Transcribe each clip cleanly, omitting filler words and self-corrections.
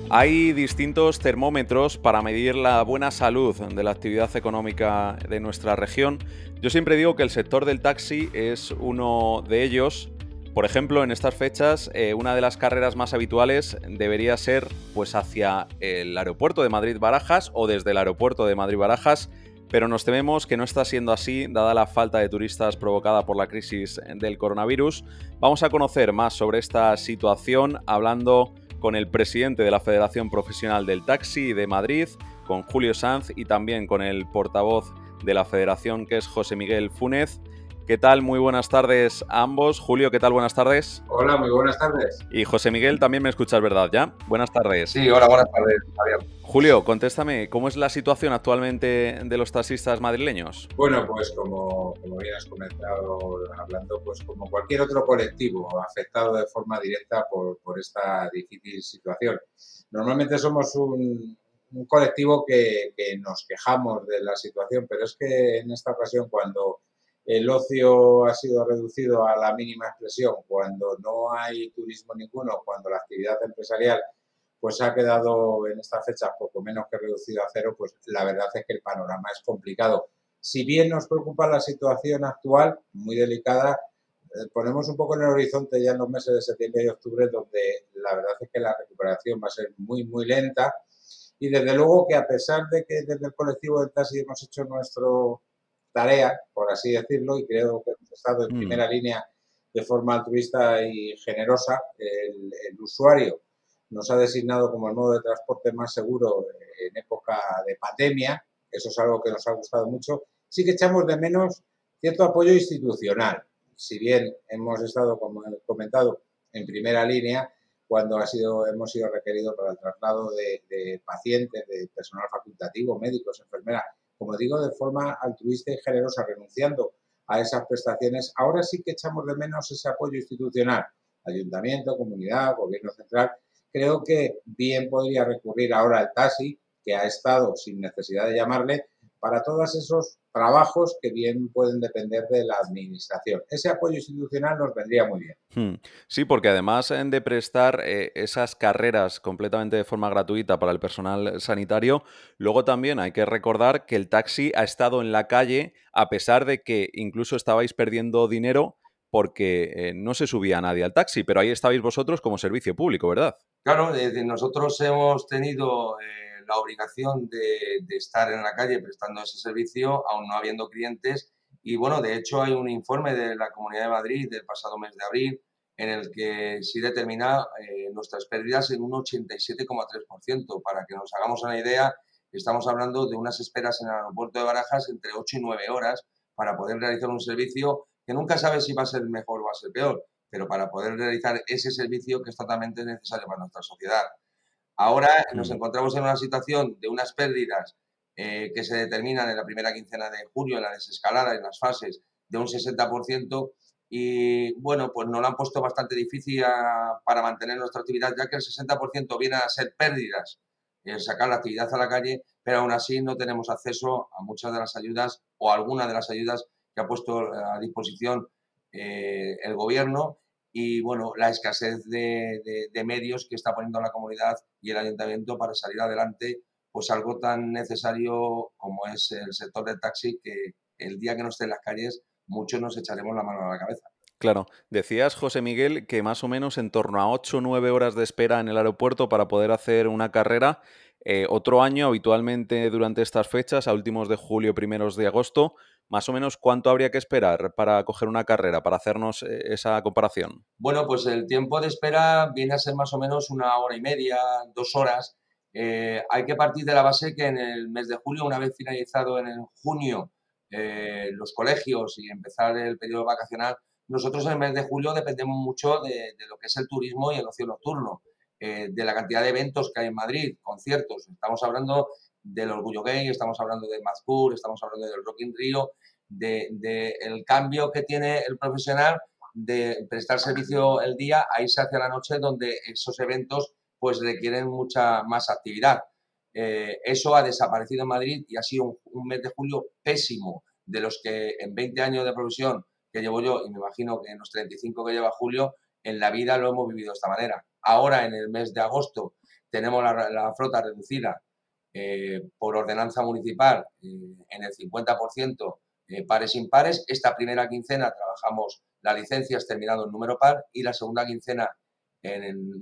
Hay distintos termómetros para medir la buena salud de la actividad económica de nuestra región. Yo siempre digo que el sector del taxi es uno de ellos. Por ejemplo, en estas fechas, una de las carreras más habituales debería ser pues hacia el aeropuerto de Madrid-Barajas o desde el aeropuerto de Madrid-Barajas, pero nos tememos que no está siendo así, dada la falta de turistas provocada por la crisis del coronavirus. Vamos a conocer más sobre esta situación hablando con el presidente de la Federación Profesional del Taxi de Madrid, con Julio Sanz, y también con el portavoz de la Federación, que es José Miguel Fúnez. ¿Qué tal? Muy buenas tardes a ambos. Julio, ¿qué tal? Buenas tardes. Hola, muy buenas tardes. Y José Miguel, también me escuchas, ¿verdad? ¿Ya? Buenas tardes. Sí, hola, buenas tardes, Javier. Julio, contéstame, ¿cómo es la situación actualmente de los taxistas madrileños? Bueno, pues como bien has comentado, hablando, pues como cualquier otro colectivo afectado de forma directa por esta difícil situación. Normalmente somos un colectivo que nos quejamos de la situación, pero es que en esta ocasión, cuando el ocio ha sido reducido a la mínima expresión, cuando no hay turismo ninguno, cuando la actividad empresarial pues ha quedado en esta fecha poco menos que reducido a cero, pues la verdad es que el panorama es complicado. Si bien nos preocupa la situación actual, muy delicada, ponemos un poco en el horizonte ya en los meses de septiembre y octubre, donde la verdad es que la recuperación va a ser muy, muy lenta. Y desde luego que a pesar de que desde el colectivo del taxi hemos hecho nuestra tarea, por así decirlo, y creo que hemos estado en Mm. primera línea de forma altruista y generosa, el usuario nos ha designado como el modo de transporte más seguro en época de pandemia. Eso es algo que nos ha gustado mucho. Sí que echamos de menos cierto apoyo institucional. Si bien hemos estado, como he comentado, en primera línea, cuando hemos sido requeridos para el traslado de pacientes, de personal facultativo, médicos, enfermeras, como digo, de forma altruista y generosa, renunciando a esas prestaciones. Ahora sí que echamos de menos ese apoyo institucional, ayuntamiento, comunidad, gobierno central. Creo que bien podría recurrir ahora al taxi, que ha estado sin necesidad de llamarle, para todos esos trabajos que bien pueden depender de la administración. Ese apoyo institucional nos vendría muy bien. Sí, porque además de prestar esas carreras completamente de forma gratuita para el personal sanitario, luego también hay que recordar que el taxi ha estado en la calle a pesar de que incluso estabais perdiendo dinero porque no se subía nadie al taxi, pero ahí estabais vosotros como servicio público, ¿verdad? Claro, nosotros hemos tenido la obligación de estar en la calle prestando ese servicio, aún no habiendo clientes. Y bueno, de hecho hay un informe de la Comunidad de Madrid del pasado mes de abril en el que sí determina nuestras pérdidas en un 87,3%. Para que nos hagamos una idea, estamos hablando de unas esperas en el aeropuerto de Barajas entre 8 y 9 horas para poder realizar un servicio que nunca sabes si va a ser mejor o va a ser peor, pero para poder realizar ese servicio que es totalmente necesario para nuestra sociedad. Ahora nos Mm. encontramos en una situación de unas pérdidas que se determinan en la primera quincena de julio, en la desescalada, en las fases, de un 60%, y bueno, pues nos lo han puesto bastante difícil para mantener nuestra actividad, ya que el 60% viene a ser pérdidas, sacar la actividad a la calle, pero aún así no tenemos acceso a muchas de las ayudas o algunas de las ayudas que ha puesto a disposición el gobierno, y bueno, la escasez de medios que está poniendo la comunidad y el ayuntamiento para salir adelante, pues algo tan necesario como es el sector del taxi, que el día que no esté en las calles muchos nos echaremos la mano a la cabeza. Claro, decías, José Miguel, que más o menos en torno a 8 o 9 horas de espera en el aeropuerto para poder hacer una carrera. Otro año, habitualmente durante estas fechas, a últimos de julio, primeros de agosto, más o menos, ¿cuánto habría que esperar para coger una carrera, para hacernos esa comparación? Bueno, pues el tiempo de espera viene a ser más o menos 1 hora y media, 2 horas. Hay que partir de la base que en el mes de julio, una vez finalizado en el junio los colegios y empezar el periodo vacacional, nosotros en el mes de julio dependemos mucho de lo que es el turismo y el ocio nocturno, de la cantidad de eventos que hay en Madrid, conciertos. Estamos hablando del Orgullo Gay, estamos hablando de Mazcour, estamos hablando del Rock in Rio, el cambio que tiene el profesional de prestar servicio el día a irse hacia la noche, donde esos eventos pues requieren mucha más actividad. Eso ha desaparecido en Madrid y ha sido un mes de julio pésimo, de los que en 20 años de profesión que llevo yo, y me imagino que en los 35 que lleva Julio, en la vida lo hemos vivido de esta manera. Ahora, en el mes de agosto, tenemos la flota reducida por ordenanza municipal en el 50% pares impares. Esta primera quincena trabajamos las licencias terminado en número par y la segunda quincena en el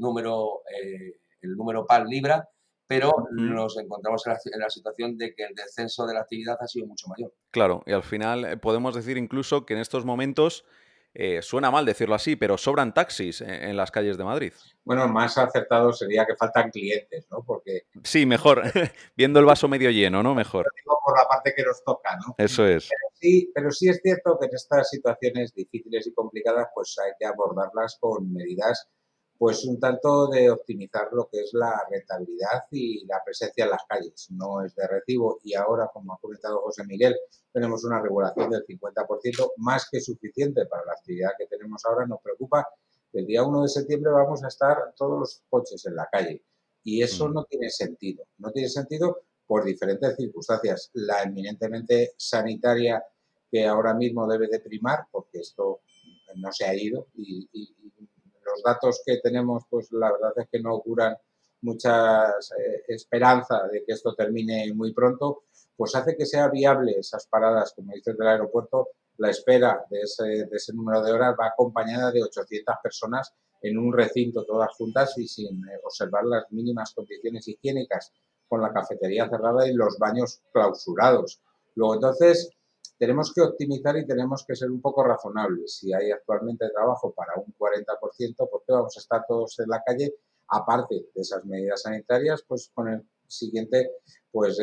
número par libra, pero nos encontramos en la situación de que el descenso de la actividad ha sido mucho mayor. Claro, y al final podemos decir incluso que en estos momentos, suena mal decirlo así, pero sobran taxis en las calles de Madrid. Bueno, más acertado sería que faltan clientes, ¿no? Porque Sí, mejor, viendo el vaso medio lleno, ¿no? Mejor. digo por la parte que nos toca, ¿no? Eso es. Pero sí es cierto que en estas situaciones difíciles y complicadas, pues hay que abordarlas con medidas, pues un tanto de optimizar lo que es la rentabilidad y la presencia en las calles. No es de recibo y ahora, como ha comentado José Miguel, tenemos una regulación del 50%, más que suficiente para la actividad que tenemos ahora. Nos preocupa que el día 1 de septiembre vamos a estar todos los coches en la calle y eso no tiene sentido. No tiene sentido por diferentes circunstancias. La eminentemente sanitaria que ahora mismo debe de primar, porque esto no se ha ido y los datos que tenemos, pues la verdad es que no auguran mucha esperanza de que esto termine muy pronto, pues hace que sea viable esas paradas, como dices, del aeropuerto. La espera de ese número de horas va acompañada de 800 personas en un recinto todas juntas y sin observar las mínimas condiciones higiénicas, con la cafetería cerrada y los baños clausurados. Luego, entonces, tenemos que optimizar y tenemos que ser un poco razonables. Si hay actualmente trabajo para un 40%, ¿por qué vamos a estar todos en la calle? Aparte de esas medidas sanitarias, pues con el siguiente, pues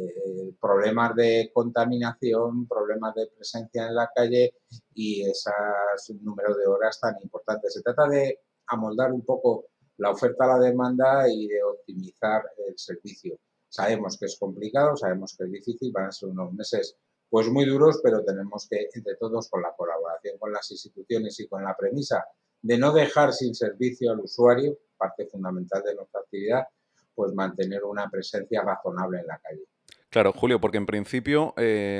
problemas de contaminación, problemas de presencia en la calle y ese número de horas tan importantes. Se trata de amoldar un poco la oferta a la demanda y de optimizar el servicio. Sabemos que es complicado, sabemos que es difícil, van a ser unos meses pues muy duros, pero tenemos que, entre todos, con la colaboración con las instituciones y con la premisa de no dejar sin servicio al usuario, parte fundamental de nuestra actividad, pues mantener una presencia razonable en la calle. Claro, Julio, porque en principio,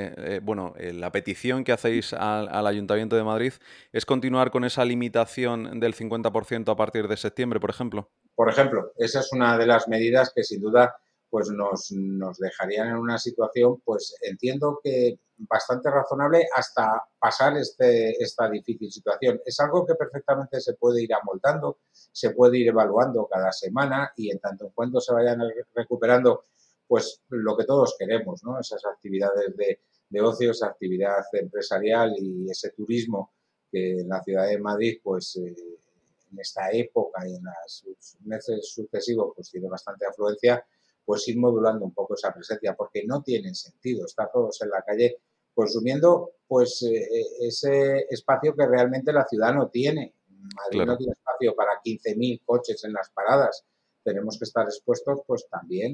la petición que hacéis al Ayuntamiento de Madrid es continuar con esa limitación del 50% a partir de septiembre, por ejemplo. Por ejemplo, esa es una de las medidas que sin duda pues nos dejarían en una situación, pues entiendo que bastante razonable hasta pasar esta difícil situación. Es algo que perfectamente se puede ir amoldando, se puede ir evaluando cada semana y en tanto en cuanto se vayan recuperando pues lo que todos queremos, ¿no? Esas actividades de ocio, esa actividad empresarial y ese turismo que en la ciudad de Madrid pues en esta época y en los meses sucesivos pues tiene bastante afluencia, pues ir modulando un poco esa presencia, porque no tiene sentido estar todos en la calle consumiendo pues ese espacio que realmente la ciudad no tiene. Madrid no Claro. tiene espacio para 15.000 coches en las paradas. Tenemos que estar expuestos pues también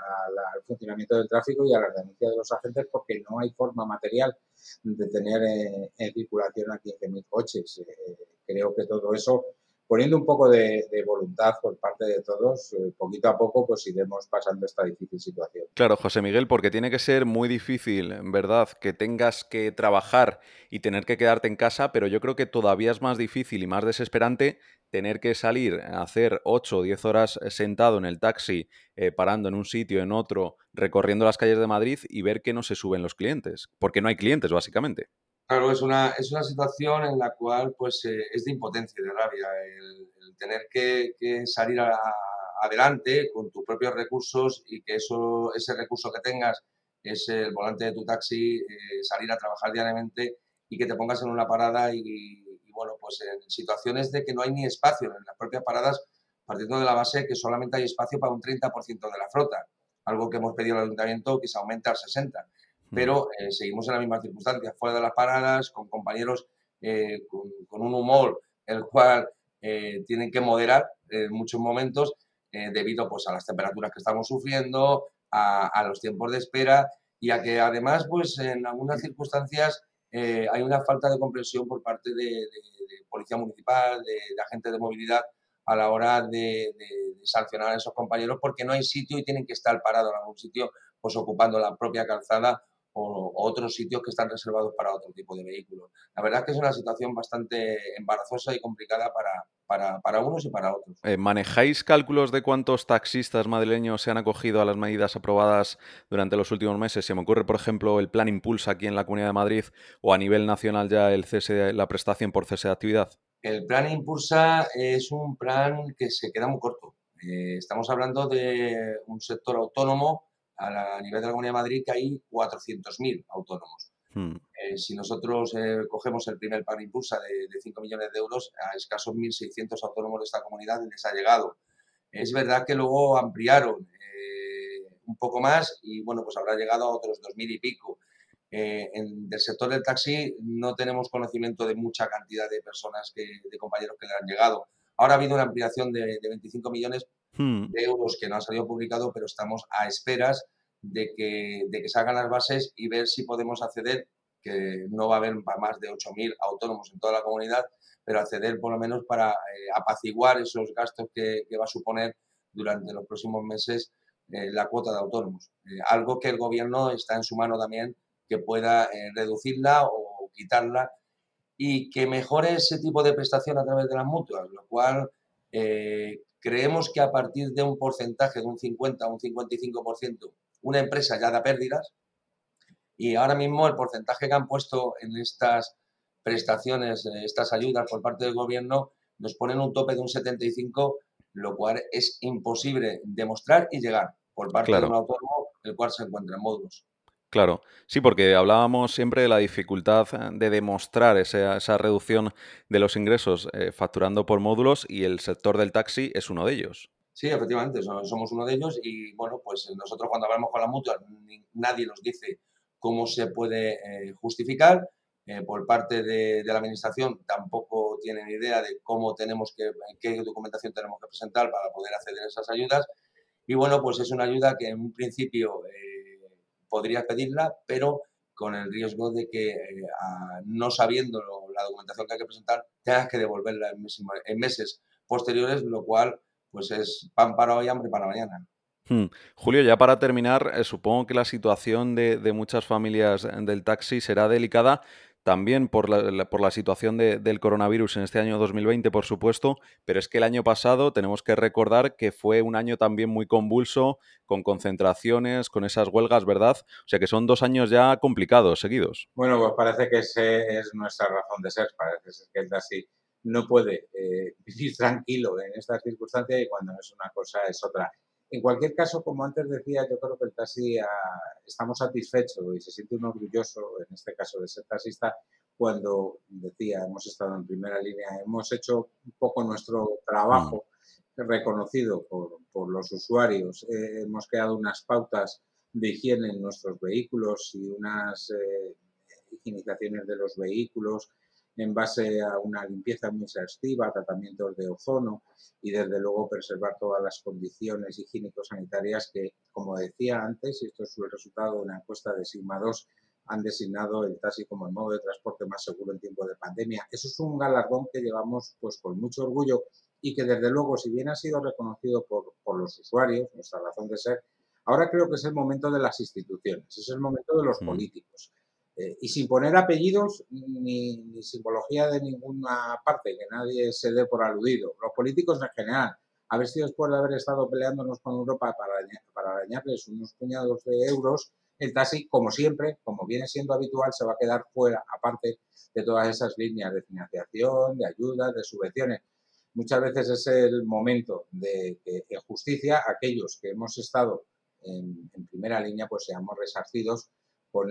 al funcionamiento del tráfico y a las denuncias de los agentes porque no hay forma material de tener en circulación a 15.000 coches. Creo que todo eso, poniendo un poco de voluntad por parte de todos, poquito a poco pues iremos pasando esta difícil situación. Claro, José Miguel, porque tiene que ser muy difícil, ¿verdad?, que tengas que trabajar y tener que quedarte en casa, pero yo creo que todavía es más difícil y más desesperante tener que salir a hacer 8 o 10 horas sentado en el taxi, parando en un sitio, en otro, recorriendo las calles de Madrid y ver que no se suben los clientes, porque no hay clientes, básicamente. Claro, es una situación en la cual pues, es de impotencia y de rabia el tener que salir adelante con tus propios recursos y que ese recurso que tengas es el volante de tu taxi, salir a trabajar diariamente y que te pongas en una parada bueno, pues en situaciones de que no hay ni espacio en las propias paradas, partiendo de la base que solamente hay espacio para un 30% de la flota, algo que hemos pedido al ayuntamiento que se aumente al 60%. Mm. Pero seguimos en las mismas circunstancias, fuera de las paradas, con compañeros con un humor el cual tienen que moderar en muchos momentos debido pues, a las temperaturas que estamos sufriendo, a los tiempos de espera y a que además pues, en algunas circunstancias hay una falta de comprensión por parte de Policía Municipal, de agentes de movilidad a la hora de sancionar a esos compañeros porque no hay sitio y tienen que estar parados en algún sitio pues ocupando la propia calzada o otros sitios que están reservados para otro tipo de vehículos. La verdad es que es una situación bastante embarazosa y complicada para unos y para otros. ¿Manejáis cálculos de cuántos taxistas madrileños se han acogido a las medidas aprobadas durante los últimos meses? Se me ocurre, por ejemplo, el Plan Impulsa aquí en la Comunidad de Madrid o a nivel nacional ya el cese, la prestación por cese de actividad. El plan Impulsa es un plan que se queda muy corto. Estamos hablando de un sector autónomo a nivel de la Comunidad de Madrid que hay 400.000 autónomos. Hmm. Si nosotros cogemos el primer plan Impulsa de 5 millones de euros, a escasos 1.600 autónomos de esta comunidad les ha llegado. Es verdad que luego ampliaron un poco más y bueno, pues habrá llegado a otros 2.000 y pico. Del sector del taxi no tenemos conocimiento de mucha cantidad de personas, de compañeros que le han llegado. Ahora ha habido una ampliación de 25 millones Hmm. de euros que no ha salido publicado, pero estamos a esperas de que salgan las bases y ver si podemos acceder, que no va a haber más de 8.000 autónomos en toda la comunidad, pero acceder por lo menos para apaciguar esos gastos que va a suponer durante los próximos meses la cuota de autónomos. Algo que el gobierno está en su mano también, que pueda reducirla o quitarla y que mejore ese tipo de prestación a través de las mutuas, lo cual creemos que a partir de un porcentaje de un 50 o un 55%, una empresa ya da pérdidas y ahora mismo el porcentaje que han puesto en estas prestaciones, estas ayudas por parte del gobierno, nos ponen un tope de un 75, lo cual es imposible demostrar y llegar por parte de un Claro. autónomo el cual se encuentra en módulos. Claro, sí, porque hablábamos siempre de la dificultad de demostrar esa reducción de los ingresos facturando por módulos y el sector del taxi es uno de ellos. Sí, efectivamente, somos uno de ellos y bueno, pues nosotros cuando hablamos con la mutua nadie nos dice cómo se puede justificar. Por parte de la administración tampoco tienen idea de qué documentación tenemos que presentar para poder acceder a esas ayudas. Y bueno, pues es una ayuda que en un principio podrías pedirla, pero con el riesgo de que no sabiendo la documentación que hay que presentar, tengas que devolverla en meses posteriores, lo cual pues es pan para hoy, hambre para mañana. Julio, ya para terminar, supongo que la situación de muchas familias del taxi será delicada también por por la situación del coronavirus en este año 2020, por supuesto, pero es que el año pasado tenemos que recordar que fue un año también muy convulso, con concentraciones, con esas huelgas, ¿verdad? O sea que son 2 años ya complicados, seguidos. Bueno, pues parece que ese es nuestra razón de ser. Parece ser que el taxi no puede vivir tranquilo en estas circunstancias y cuando es una cosa es otra. En cualquier caso, como antes decía, yo creo que el taxi estamos satisfechos y se siente uno orgulloso, en este caso de ser taxista, cuando decía, hemos estado en primera línea, hemos hecho un poco nuestro Mm, trabajo reconocido por los usuarios, hemos creado unas pautas de higiene en nuestros vehículos y unas higienizaciones de los vehículos en base a una limpieza muy exhaustiva, tratamientos de ozono y desde luego preservar todas las condiciones higiénico-sanitarias que, como decía antes, y esto es el resultado de una encuesta de Sigma 2, han designado el taxi como el modo de transporte más seguro en tiempos de pandemia. Eso es un galardón que llevamos pues con mucho orgullo y que desde luego, si bien ha sido reconocido por los usuarios, nuestra razón de ser, ahora creo que es el momento de las instituciones, es el momento de los mm. políticos. Y sin poner apellidos ni simbología de ninguna parte, que nadie se dé por aludido. Los políticos en general, a ver si después de haber estado peleándonos con Europa para arañarles unos puñados de euros, el taxi, como siempre, como viene siendo habitual, se va a quedar fuera, aparte de todas esas líneas de financiación, de ayudas, de subvenciones. Muchas veces es el momento de que, en justicia, aquellos que hemos estado en primera línea, pues seamos resarcidos con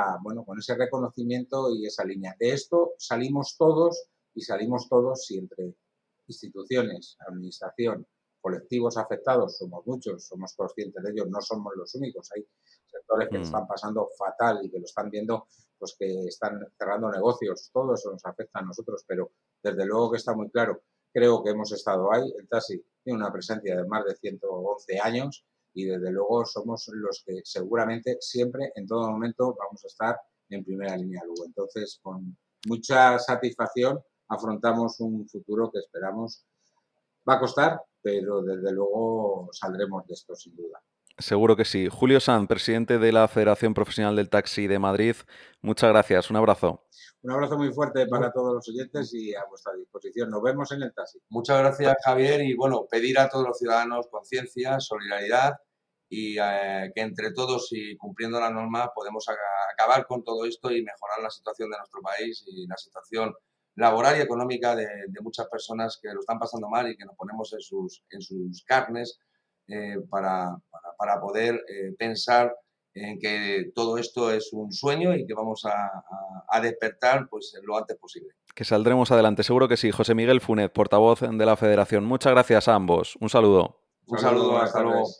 con ese reconocimiento y esa línea. De esto salimos todos y salimos todos si entre instituciones, administración, colectivos afectados, somos muchos, somos conscientes de ello, no somos los únicos. Hay sectores que lo Mm. están pasando fatal y que lo están viendo, pues que están cerrando negocios. Todo eso nos afecta a nosotros, pero desde luego que está muy claro. Creo que hemos estado ahí. El taxi tiene una presencia de más de 111 años y desde luego somos los que seguramente siempre, en todo momento, vamos a estar en primera línea luego. Entonces, con mucha satisfacción afrontamos un futuro que esperamos va a costar, pero desde luego saldremos de esto sin duda. Seguro que sí. Julio Sanz, presidente de la Federación Profesional del Taxi de Madrid, muchas gracias. Un abrazo. Un abrazo muy fuerte para todos los oyentes y a vuestra disposición. Nos vemos en el taxi. Muchas gracias, Javier, y bueno, pedir a todos los ciudadanos conciencia, solidaridad y que entre todos y cumpliendo las normas podemos acabar con todo esto y mejorar la situación de nuestro país y la situación laboral y económica de muchas personas que lo están pasando mal y que nos ponemos en sus carnes para poder pensar en que todo esto es un sueño y que vamos a despertar pues lo antes posible. Que saldremos adelante, seguro que sí. José Miguel Funet, portavoz de la Federación. Muchas gracias a ambos. Un saludo. Un saludo, hasta luego.